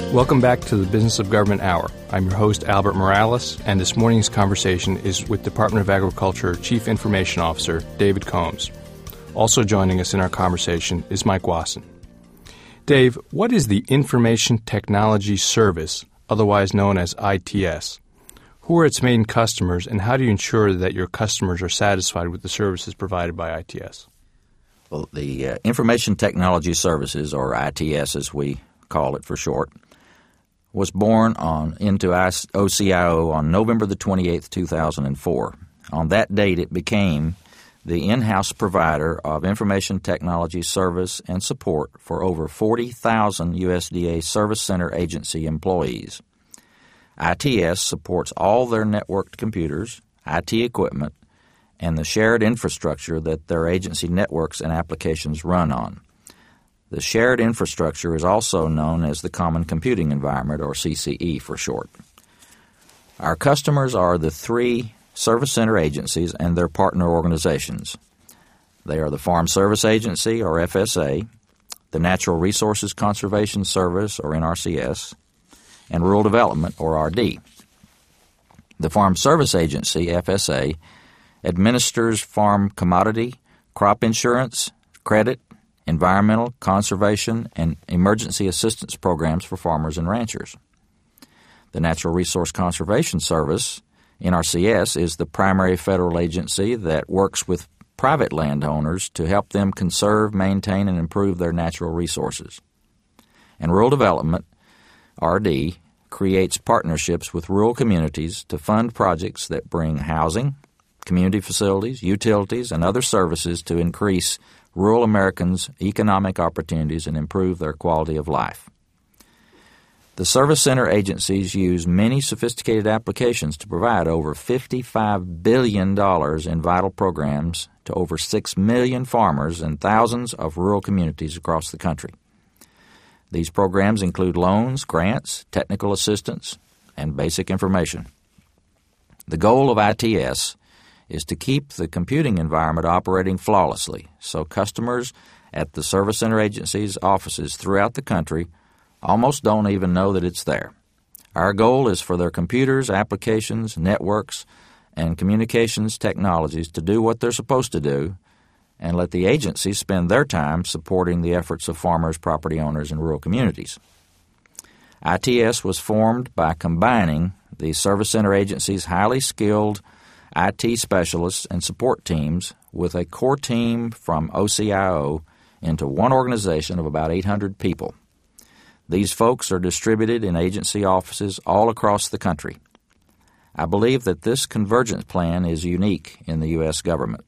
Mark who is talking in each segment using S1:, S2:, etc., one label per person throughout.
S1: Welcome back to the Business of Government Hour. I'm your host, Albert Morales, and this morning's conversation is with Department of Agriculture Chief Information Officer David Combs. Also joining us in our conversation is Mike Wasson. Dave, what is the Information Technology Service, otherwise known as ITS? Who are its main customers, and how do you ensure that your customers are satisfied with the services provided by ITS?
S2: Well, the Information Technology Services, or ITS as we call it for short, was born into OCIO on November the 28th, 2004. On that date, it became the in-house provider of information technology service and support for over 40,000 USDA Service Center agency employees. ITS supports all their networked computers, IT equipment, and the shared infrastructure that their agency networks and applications run on. The shared infrastructure is also known as the Common Computing Environment, or CCE for short. Our customers are the three Service Center agencies and their partner organizations. They are the Farm Service Agency, or FSA, the Natural Resources Conservation Service, or NRCS, and Rural Development, or RD. The Farm Service Agency, FSA, administers farm commodity, crop insurance, credit, environmental, conservation, and emergency assistance programs for farmers and ranchers. The Natural Resource Conservation Service, NRCS, is the primary federal agency that works with private landowners to help them conserve, maintain, and improve their natural resources. And Rural Development, RD, creates partnerships with rural communities to fund projects that bring housing, community facilities, utilities, and other services to increase rural Americans' economic opportunities and improve their quality of life. The Service Center agencies use many sophisticated applications to provide over $55 billion in vital programs to over 6 million farmers and thousands of rural communities across the country. These programs include loans, grants, technical assistance, and basic information. The goal of ITS is to keep the computing environment operating flawlessly so customers at the Service Center agencies' offices throughout the country almost don't even know that it's there. Our goal is for their computers, applications, networks, and communications technologies to do what they're supposed to do and let the agencies spend their time supporting the efforts of farmers, property owners, and rural communities. ITS was formed by combining the Service Center agencies' highly skilled IT specialists and support teams with a core team from OCIO into one organization of about 800 people. These folks are distributed in agency offices all across the country. I believe that this convergence plan is unique in the U.S. government.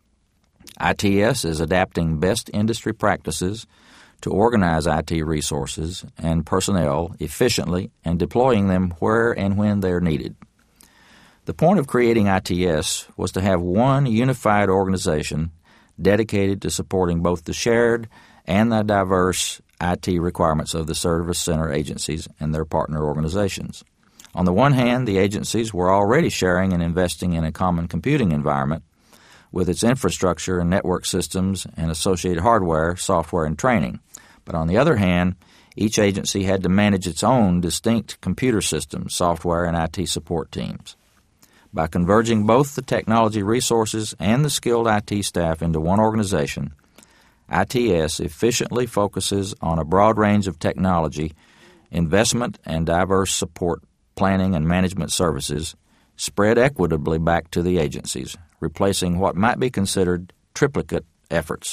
S2: ITS is adapting best industry practices to organize IT resources and personnel efficiently and deploying them where and when they are needed. The point of creating ITS was to have one unified organization dedicated to supporting both the shared and the diverse IT requirements of the Service Center agencies and their partner organizations. On the one hand, the agencies were already sharing and investing in a common computing environment with its infrastructure and network systems and associated hardware, software, and training. But on the other hand, each agency had to manage its own distinct computer systems, software, and IT support teams. By converging both the technology resources and the skilled IT staff into one organization, ITS efficiently focuses on a broad range of technology, investment, and diverse support planning and management services spread equitably back to the agencies, replacing what might be considered triplicate efforts.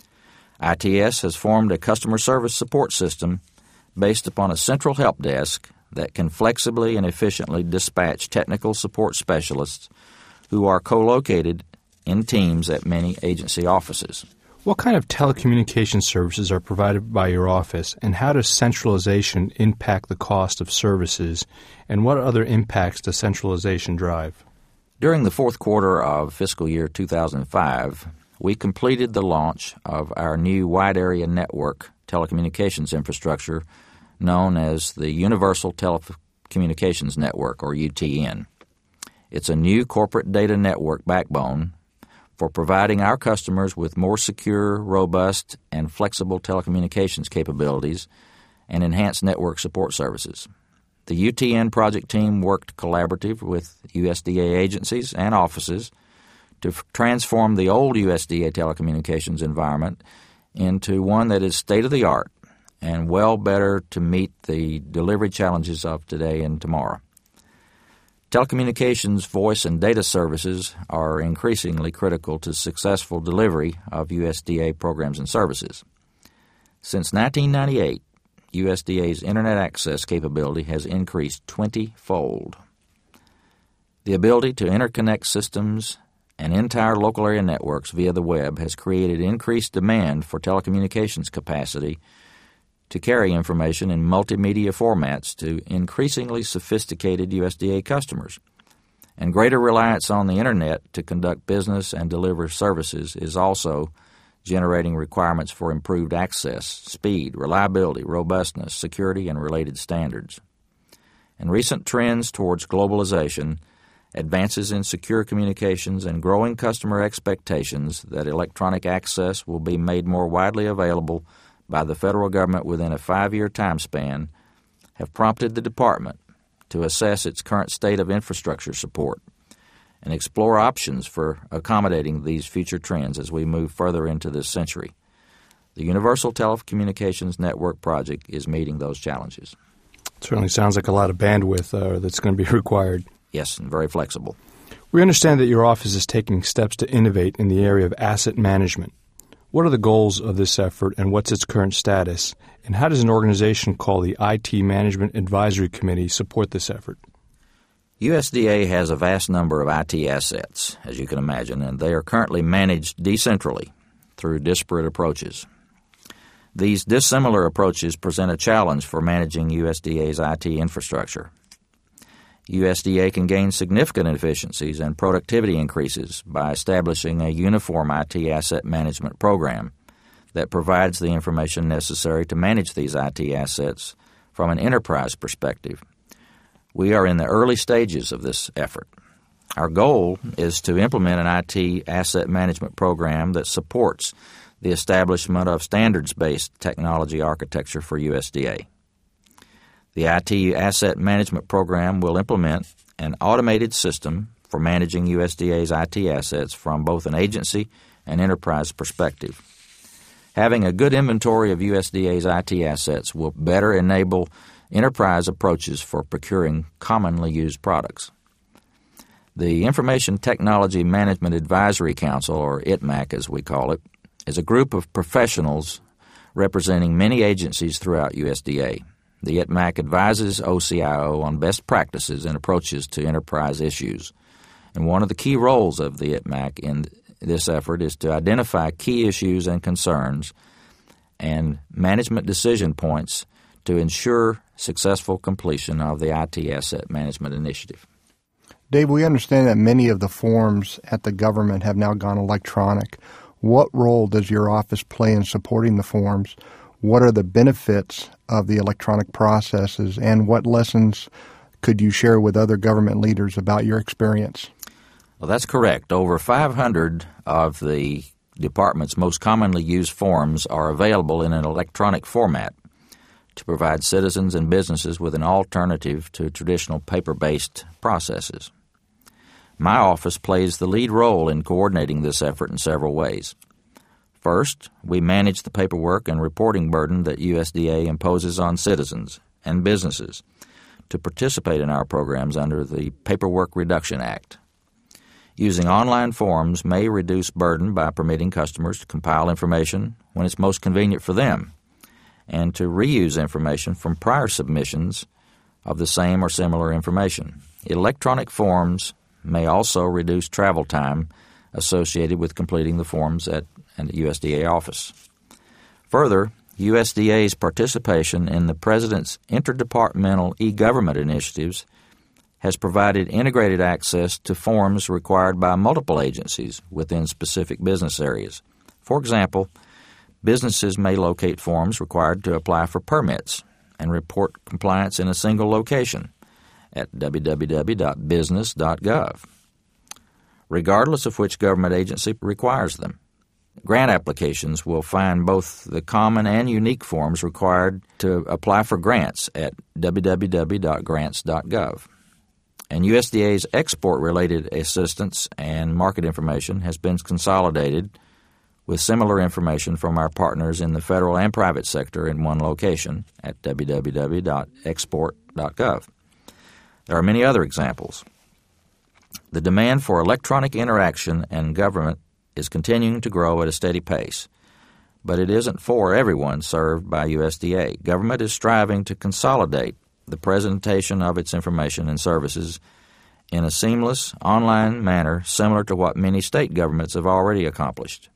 S2: ITS has formed a customer service support system based upon a central help desk that can flexibly and efficiently dispatch technical support specialists who are co-located in teams at many agency offices.
S1: What kind of telecommunication services are provided by your office, and how does centralization impact the cost of services, and what other impacts does centralization drive?
S2: During the fourth quarter of fiscal year 2005, we completed the launch of our new wide area network telecommunications infrastructure known as the Universal Telecommunications Network, or UTN. It's a new corporate data network backbone for providing our customers with more secure, robust, and flexible telecommunications capabilities and enhanced network support services. The UTN project team worked collaboratively with USDA agencies and offices to transform the old USDA telecommunications environment into one that is state-of-the-art and well better to meet the delivery challenges of today and tomorrow. Telecommunications, voice, and data services are increasingly critical to successful delivery of USDA programs and services. Since 1998, USDA's Internet access capability has increased 20-fold. The ability to interconnect systems and entire local area networks via the web has created increased demand for telecommunications capacity to carry information in multimedia formats to increasingly sophisticated USDA customers. And greater reliance on the Internet to conduct business and deliver services is also generating requirements for improved access, speed, reliability, robustness, security, and related standards. And recent trends towards globalization, advances in secure communications, and growing customer expectations that electronic access will be made more widely available by the federal government within a 5-year time span have prompted the Department to assess its current state of infrastructure support and explore options for accommodating these future trends as we move further into this century. The Universal Telecommunications Network project is meeting those challenges.
S1: It certainly sounds like a lot of bandwidth that's going to be required.
S2: Yes, and very flexible.
S1: We understand that your office is taking steps to innovate in the area of asset management. What are the goals of this effort, and what's its current status? And how does an organization called the IT Management Advisory Committee support this effort?
S2: USDA has a vast number of IT assets, as you can imagine, and they are currently managed decentrally through disparate approaches. These dissimilar approaches present a challenge for managing USDA's IT infrastructure. USDA can gain significant efficiencies and productivity increases by establishing a uniform IT asset management program that provides the information necessary to manage these IT assets from an enterprise perspective. We are in the early stages of this effort. Our goal is to implement an IT asset management program that supports the establishment of standards-based technology architecture for USDA. The IT Asset Management Program will implement an automated system for managing USDA's IT assets from both an agency and enterprise perspective. Having a good inventory of USDA's IT assets will better enable enterprise approaches for procuring commonly used products. The Information Technology Management Advisory Council, or ITMAC as we call it, is a group of professionals representing many agencies throughout USDA. The ITMAC advises OCIO on best practices and approaches to enterprise issues. And one of the key roles of the ITMAC in this effort is to identify key issues and concerns and management decision points to ensure successful completion of the IT Asset Management Initiative.
S3: Dave, we understand that many of the forms at the government have now gone electronic. What role does your office play in supporting the forms? What are the benefits of the electronic processes, and what lessons could you share with other government leaders about your experience?
S2: Well, that's correct. Over 500 of the department's most commonly used forms are available in an electronic format to provide citizens and businesses with an alternative to traditional paper-based processes. My office plays the lead role in coordinating this effort in several ways. First, we manage the paperwork and reporting burden that USDA imposes on citizens and businesses to participate in our programs under the Paperwork Reduction Act. Using online forms may reduce burden by permitting customers to compile information when it's most convenient for them and to reuse information from prior submissions of the same or similar information. Electronic forms may also reduce travel time associated with completing the forms at an USDA office. Further, USDA's participation in the President's interdepartmental e-government initiatives has provided integrated access to forms required by multiple agencies within specific business areas. For example, businesses may locate forms required to apply for permits and report compliance in a single location at www.business.gov, regardless of which government agency requires them. grant applications will find both the common and unique forms required to apply for grants at www.grants.gov. And USDA's export-related assistance and market information has been consolidated with similar information from our partners in the federal and private sector in one location at www.export.gov. There are many other examples. The demand for electronic interaction and government is continuing to grow at a steady pace, but it isn't for everyone served by USDA. Government is striving to consolidate the presentation of its information and services in a seamless, online manner similar to what many state governments have already accomplished.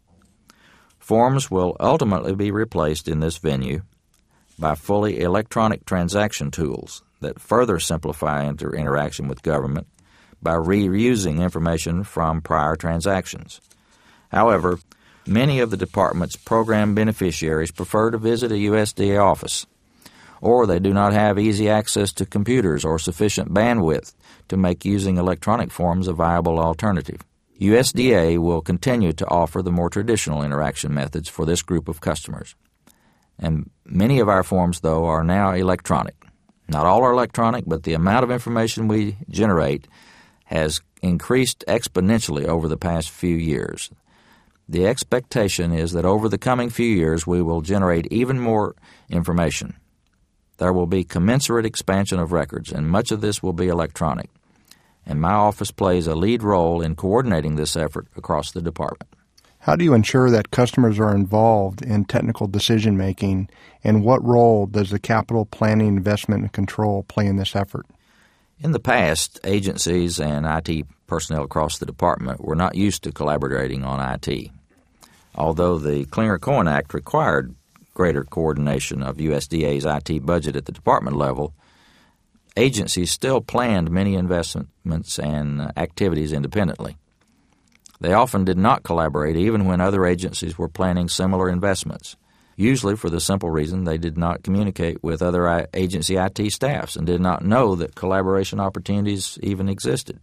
S2: Forms will ultimately be replaced in this venue by fully electronic transaction tools that further simplify interaction with government by reusing information from prior transactions. However, many of the Department's program beneficiaries prefer to visit a USDA office, or they do not have easy access to computers or sufficient bandwidth to make using electronic forms a viable alternative. USDA will continue to offer the more traditional interaction methods for this group of customers. And many of our forms, though, are now electronic. Not all are electronic, but the amount of information we generate has increased exponentially over the past few years. The expectation is that over the coming few years we will generate even more information. There will be commensurate expansion of records, and much of this will be electronic. And my office plays a lead role in coordinating this effort across the department.
S3: How do you ensure that customers are involved in technical decision-making, and what role does the capital planning, investment, and control play in this effort?
S2: In the past, agencies and IT personnel across the department were not used to collaborating on IT. Although the Clinger-Cohen Act required greater coordination of USDA's IT budget at the department level, agencies still planned many investments and activities independently. They often did not collaborate even when other agencies were planning similar investments, usually for the simple reason they did not communicate with other agency IT staffs and did not know that collaboration opportunities even existed.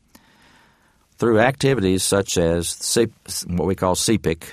S2: Through activities such as what we call CPIC,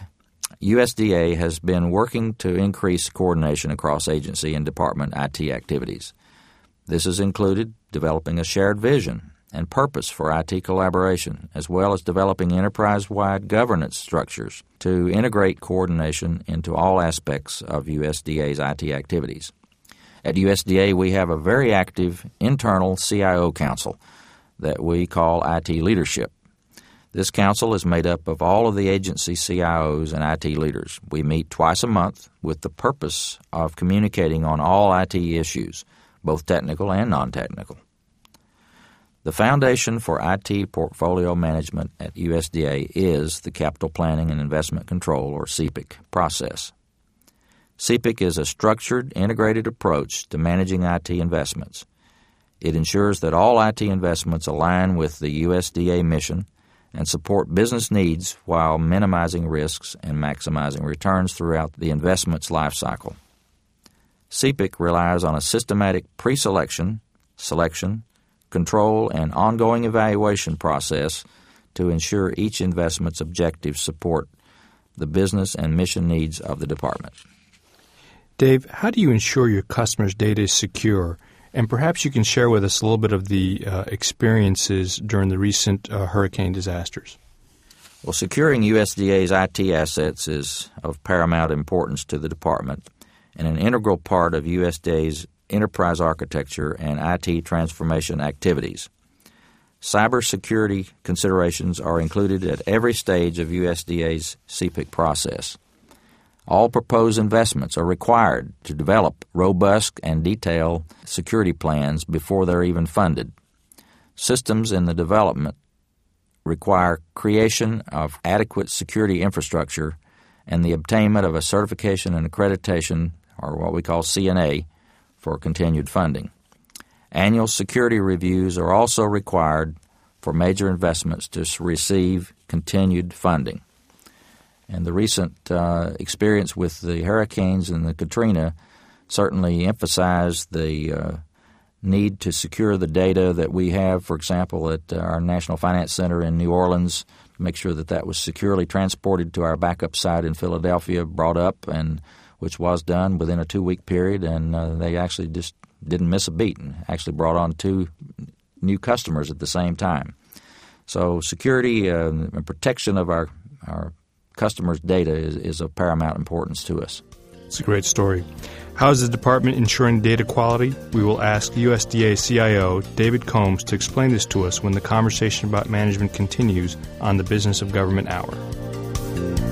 S2: USDA has been working to increase coordination across agency and department IT activities. This has included developing a shared vision and purpose for IT collaboration, as well as developing enterprise-wide governance structures to integrate coordination into all aspects of USDA's IT activities. At USDA, we have a very active internal CIO council that we call IT Leadership. This council is made up of all of the agency CIOs and IT leaders. We meet twice a month with the purpose of communicating on all IT issues, both technical and non-technical. The foundation for IT portfolio management at USDA is the Capital Planning and Investment Control, or CPIC, process. CPIC is a structured, integrated approach to managing IT investments. It ensures that all IT investments align with the USDA mission and support business needs while minimizing risks and maximizing returns throughout the investment's life cycle. CPIC relies on a systematic pre-selection, selection, control, and ongoing evaluation process to ensure each investment's objectives support the business and mission needs of the department.
S1: Dave, how do you ensure your customers' data is secure? And perhaps you can share with us a little bit of the experiences during the recent hurricane disasters.
S2: Well, securing USDA's IT assets is of paramount importance to the department and an integral part of USDA's enterprise architecture and IT transformation activities. Cybersecurity considerations are included at every stage of USDA's CPIC process. All proposed investments are required to develop robust and detailed security plans before they're even funded. Systems in the development require creation of adequate security infrastructure and the obtainment of a certification and accreditation, or what we call CNA, for continued funding. Annual security reviews are also required for major investments to receive continued funding. And the recent experience with the hurricanes and the Katrina certainly emphasized the need to secure the data that we have, for example, at our National Finance Center in New Orleans, make sure that was securely transported to our backup site in Philadelphia, brought up, and which was done within a 2-week period, and they actually just didn't miss a beat and actually brought on 2 new customers at the same time. So security and protection of our customers' data is of paramount importance to us.
S1: It's a great story. How is the department ensuring data quality? We will ask USDA CIO David Combs to explain this to us when the conversation about management continues on the Business of Government Hour.